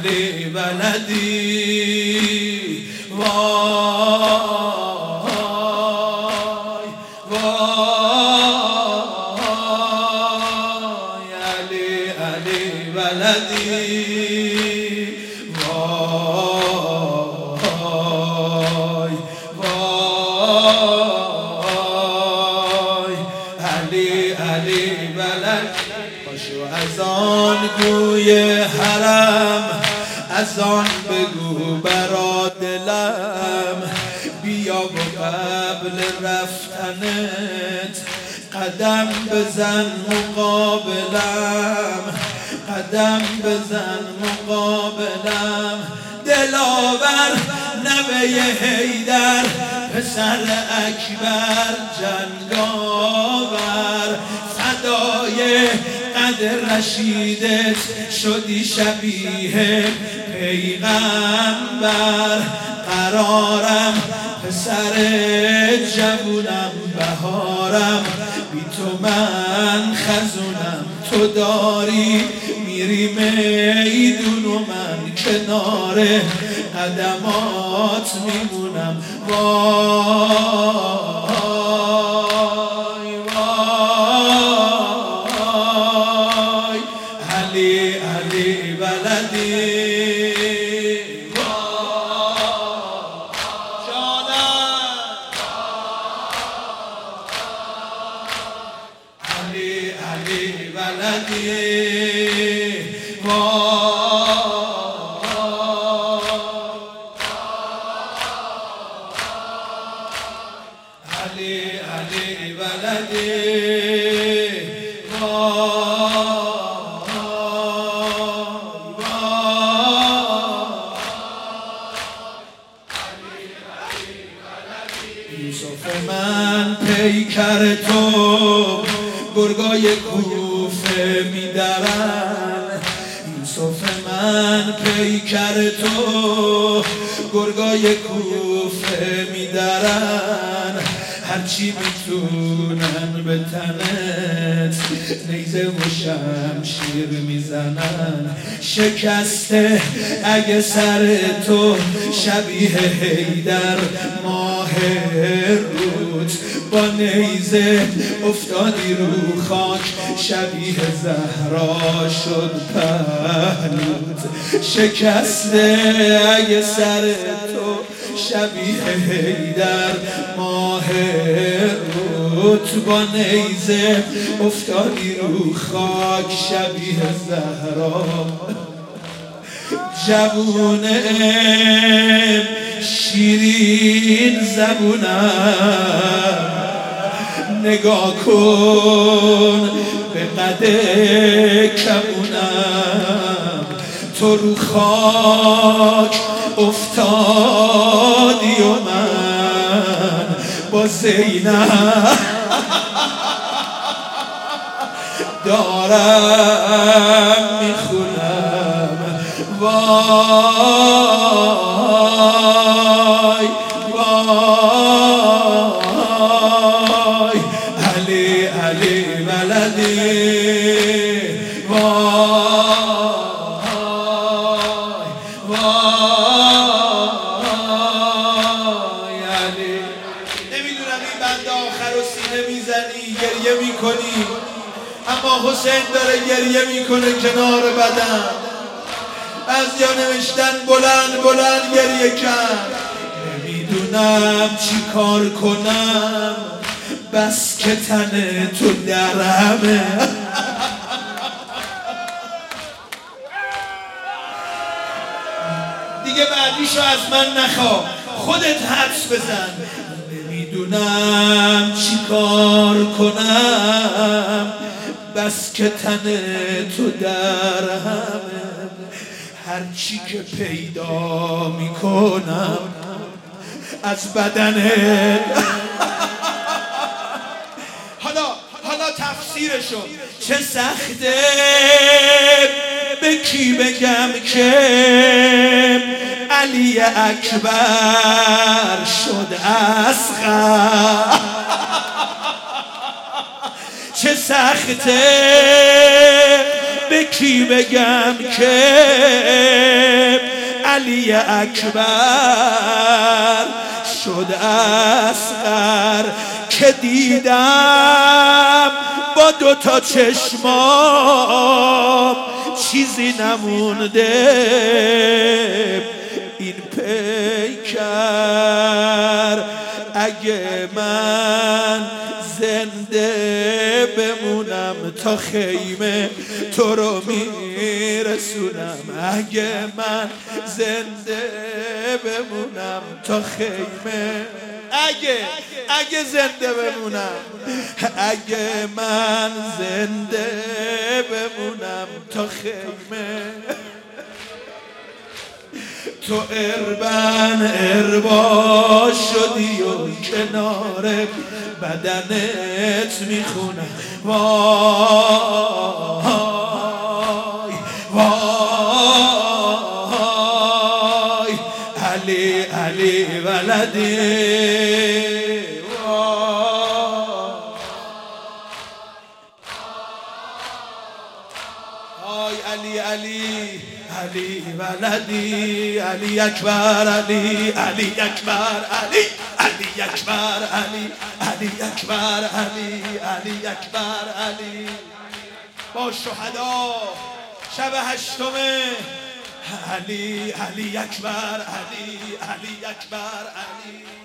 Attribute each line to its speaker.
Speaker 1: علی ولدی وای وای علی ولدی وای وای علی ولدی پاشو از آن گوی حرم از آن بگو برا دلم بیا و قبل رفتنت قدم بزن مقابلم قدم بزن مقابلم دلاور نوه حیدر پسر اکبر جنگاور فدای قد رشیدت شدی شبیه پیغمبر قرارم پسر جوونم بهارم بی تو من خزونم تو داری میری میدون و من کنار قدمات میمونم وای وای علی ولدی علی ولدی علی ولدی یوسف من پیکر تو گرگای کوفه میدرن یوسف من پیکر تو گرگای کوفه میدرن هرچی میتونن به تنت نیزه و شمشیر میزنن شکسته اگه سر تو شبیه حیدر ماه رود با نیزه افتادی رو خاک شبیه زهرا شد پهلوت شکسته اگه سر تو شبیه حیدر ماه رود با نیزه افتادی رو خاک شبیه زهرا جوونم شیرین زبونم نگاه کن به قد کمونم تو رو خاک افتادی و من با زینب دارم میخونم وای وای علی ولدی وای وای علی نمیدونم این بنده آخر و سینه میزنی گریه میکنی اما حسین داره گریه میکنه کنار بدن بعضیا نوشتن بلند گریه کرد نمیدونم چی کار کنم بس که تن تو درهمه دیگه بعدیشو از من نخوا خودت حدس بزن نمیدونم چی کار کنم بس که تن تو درهمه هرچی که پیدا میکنم از بدنت حالا تفسیرشو چه سخته به کی بگم که علی اکبر شد اصغر چه سخته به کی بگم که علی اکبر شد اصغر که دیدم با دوتا چشمام چیزی نمونده این پیکر اگه من زنده بمونم تا خیمه تو رو میرسونم اگه من زنده بمونم تا خیمه اگه زنده بمونم اگه من زنده بمونم تا خیمه تو اربا شدی و کنار بدنت میخونم وای وای علی علی ولدی وای علی علی علی ولدی علی اکبر علی علی اکبر علی علی اکبر علی علی اکبر علی علی اکبر علی با شهدا شب هشتم علی علی اکبر علی علی اکبر علی